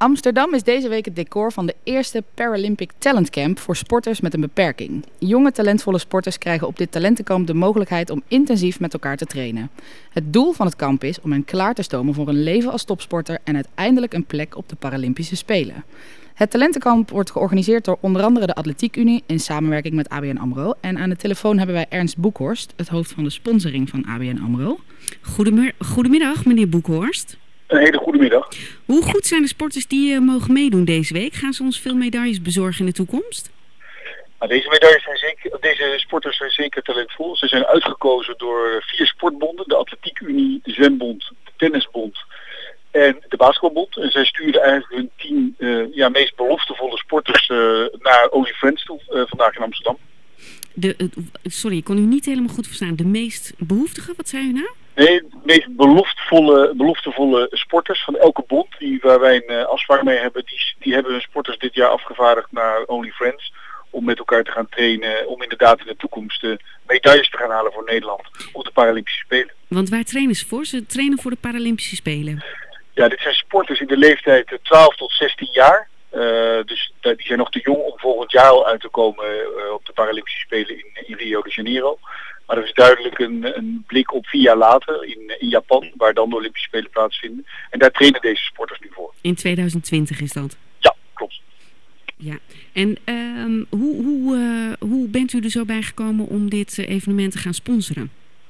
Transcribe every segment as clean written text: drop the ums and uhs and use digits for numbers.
Amsterdam is deze week het decor van de eerste Paralympic Talent Camp voor sporters met een beperking. Jonge talentvolle sporters krijgen op dit talentenkamp de mogelijkheid om intensief met elkaar te trainen. Het doel van het kamp is om hen klaar te stomen voor een leven als topsporter en uiteindelijk een plek op de Paralympische Spelen. Het talentenkamp wordt georganiseerd door onder andere de Atletiek Unie in samenwerking met ABN AMRO. En aan de telefoon hebben wij Ernst Boekhorst, het hoofd van de sponsoring van ABN AMRO. Goedemiddag, meneer Boekhorst. Een hele goede middag. Hoe goed zijn de sporters die mogen meedoen deze week? Gaan ze ons veel medailles bezorgen in de toekomst? Nou, deze sporters zijn zeker talentvol. Ze zijn uitgekozen door 4 sportbonden, de Atletiek Unie, de Zwembond, de Tennisbond en de Basketbalbond. En zij sturen eigenlijk hun 10 meest beloftevolle sporters naar OnlyFans toe vandaag in Amsterdam. Sorry, ik kon u niet helemaal goed verstaan. De meest behoeftige, wat zei u nou? Nee, de meest beloftevolle sporters van elke bond waar wij een afspraak mee hebben, die hebben hun sporters dit jaar afgevaardigd naar OnlyFans om met elkaar te gaan trainen, om inderdaad in de toekomst medailles te gaan halen voor Nederland op de Paralympische Spelen. Want waar trainen ze voor? Ze trainen voor de Paralympische Spelen. Ja, dit zijn sporters in de leeftijd 12 tot 16 jaar. Dus die zijn nog te jong om volgend jaar al uit te komen op de Paralympische Spelen in Rio de Janeiro. Maar er is duidelijk een blik op 4 jaar later in Japan, waar dan de Olympische Spelen plaatsvinden. En daar trainen deze sporters nu voor. In 2020 is dat? Ja, klopt. Ja. En hoe bent u er zo bij gekomen om dit evenement te gaan sponsoren?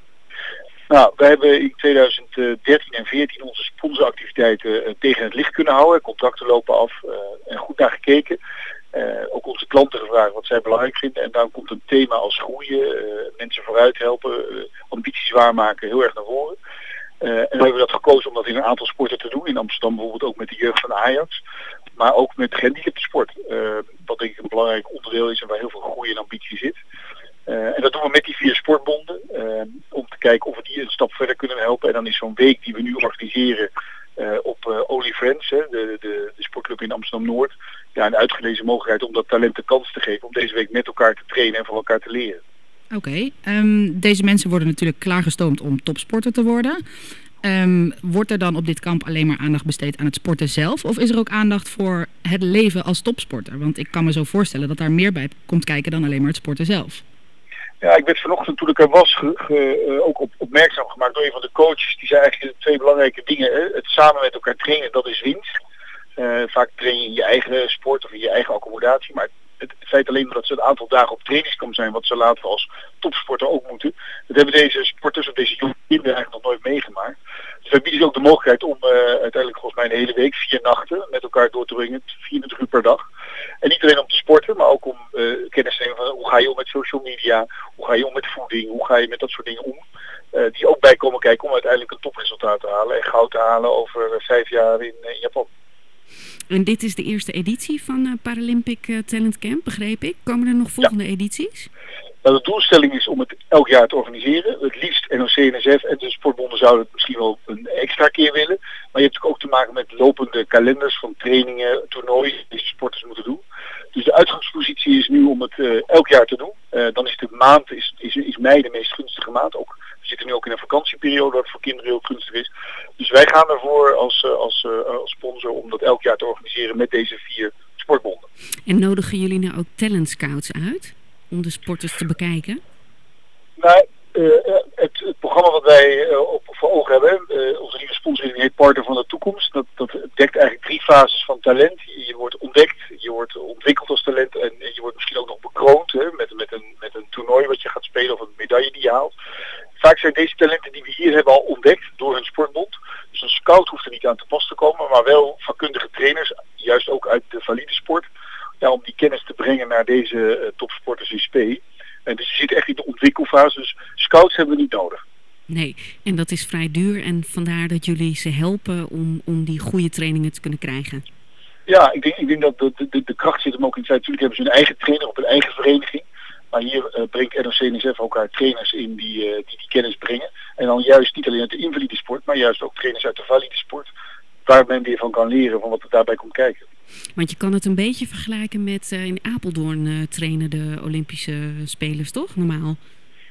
Nou, wij hebben in 2013 en 2014 onze sponsoractiviteiten tegen het licht kunnen houden. Contracten lopen af en goed naar gekeken. Ook onze klanten gevraagd wat zij belangrijk vinden. En dan komt een thema als groeien, mensen vooruit helpen, ambities waarmaken heel erg naar voren. En dan hebben we dat gekozen om dat in een aantal sporten te doen. In Amsterdam bijvoorbeeld ook met de jeugd van Ajax. Maar ook met gehandicaptensport. Wat denk ik een belangrijk onderdeel is en waar heel veel groei en ambitie zit. En dat doen we met die 4 sportbonden. Om te kijken of we die een stap verder kunnen helpen. En dan is zo'n week die we nu organiseren op OnlyFans, de sportclub in Amsterdam-Noord. Ja, een uitgelezen mogelijkheid om dat talent de kans te geven. Om deze week met elkaar te trainen en van elkaar te leren. Oké, deze mensen worden natuurlijk klaargestoomd om topsporter te worden. Wordt er dan op dit kamp alleen maar aandacht besteed aan het sporten zelf? Of is er ook aandacht voor het leven als topsporter? Want ik kan me zo voorstellen dat daar meer bij komt kijken dan alleen maar het sporten zelf. Ja, ik werd vanochtend toen ik er was ook opmerkzaam gemaakt door een van de coaches. Die zei eigenlijk 2 belangrijke dingen. Hè? Het samen met elkaar trainen, dat is winst. Vaak train je in je eigen sport of in je eigen accommodatie. Maar het feit alleen dat ze een aantal dagen op trainingskamp zijn, wat ze later als topsporter ook moeten. Dat hebben deze sporters of deze jonge kinderen eigenlijk nog nooit meegemaakt. Dus wij bieden ze ook de mogelijkheid om uiteindelijk volgens mij een hele week 4 nachten met elkaar door te brengen, 24 uur per dag. En niet alleen om te sporten, maar ook om kennis te nemen van hoe ga je om met social media, hoe ga je om met voeding, hoe ga je met dat soort dingen om. Die ook bij komen kijken om uiteindelijk een topresultaat te halen en goud te halen over 5 jaar in Japan. En dit is de eerste editie van Paralympic Talent Camp, begreep ik. Komen er nog volgende edities? Nou, de doelstelling is om het elk jaar te organiseren. Het liefst NOC-NSF en de sportbonden zouden het misschien wel een extra keer willen. Maar je hebt natuurlijk ook te maken met lopende kalenders van trainingen, toernooien die deze sporters moeten doen. Dus de uitgangspositie is nu om het elk jaar te doen. Dan is de maand, is mei de meest gunstige maand. Ook, we zitten nu ook in een vakantieperiode wat voor kinderen heel gunstig is. Dus wij gaan ervoor als sponsor om dat elk jaar te organiseren met deze 4 sportbonden. En nodigen jullie nou ook talent scouts uit om de sporters te bekijken? Nou, het programma wat wij voor ogen hebben, onze nieuwe sponsoring heet Partner van de Toekomst. Dat dekt eigenlijk 3 fases van talent. Je wordt ontdekt, je wordt ontwikkeld als talent en je wordt misschien ook nog bekroond met een toernooi wat je gaat spelen of een medaille die je haalt. Vaak zijn deze talenten die we hier hebben al ontdekt door hun sportbond. Dus een scout hoeft er niet aan te pas te komen, maar wel vakkundige trainers, juist ook uit de valide sport. Ja, om die kennis te brengen naar deze topsporters in spe. Dus je zit echt in de ontwikkelfase, dus scouts hebben we niet nodig. Nee, en dat is vrij duur en vandaar dat jullie ze helpen om die goede trainingen te kunnen krijgen. Ja, ik denk dat de kracht zit hem ook in het feit, natuurlijk hebben ze hun eigen trainer op hun eigen vereniging. Maar hier brengt NOC-NSF ook haar trainers in die kennis brengen. En dan juist niet alleen uit de invalide sport, maar juist ook trainers uit de valide sport. Waar men weer van kan leren van wat er daarbij komt kijken. Want je kan het een beetje vergelijken met in Apeldoorn trainen de Olympische spelers, toch? Normaal.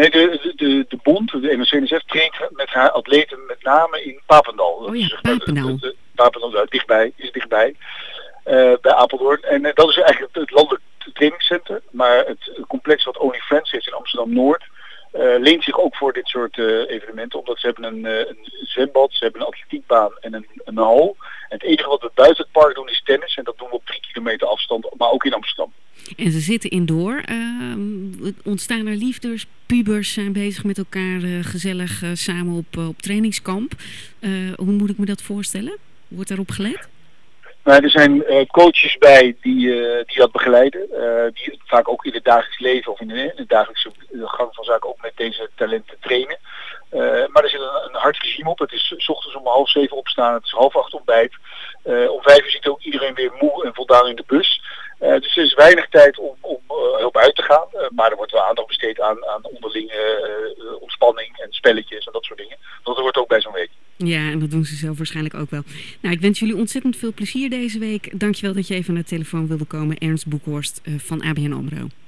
Nee, de bond, de NOC-NSF, traint met haar atleten met name in Papendal. Oh ja, Papendal. Papendal is dichtbij. Bij Apeldoorn. En dat is eigenlijk het landelijk trainingscentrum. Maar het complex wat OnlyFans heeft in Amsterdam-Noord leent zich ook voor dit soort evenementen. Omdat ze hebben een zwembad, ze hebben een atletiekbaan en een hal. En het enige wat we buiten het park doen is tennis. En dat doen we op 3 kilometer afstand, maar ook in Amsterdam. En ze zitten indoor. Ontstaan er liefdes? Pubers zijn bezig met elkaar gezellig samen op trainingskamp. Hoe moet ik me dat voorstellen? Wordt daarop gelet? Nou, er zijn coaches bij die dat begeleiden. Die vaak ook in het dagelijks leven of in de dagelijkse gang van zaken ook met deze talenten trainen. Maar er zit een hard regime op. Het is 's ochtends om 6:30 opstaan. Het is 7:30 ontbijt. Om 5:00 zit ook iedereen weer moe en voldaan in de bus. Dus er is weinig tijd om hulp uit te gaan. Maar er wordt wel aandacht besteed aan onderlinge ontspanning en spelletjes en dat soort dingen. Dat hoort ook bij zo'n week. Ja, en dat doen ze zelf waarschijnlijk ook wel. Nou, ik wens jullie ontzettend veel plezier deze week. Dankjewel dat je even aan de telefoon wilde komen. Ernst Boekhorst van ABN AMRO.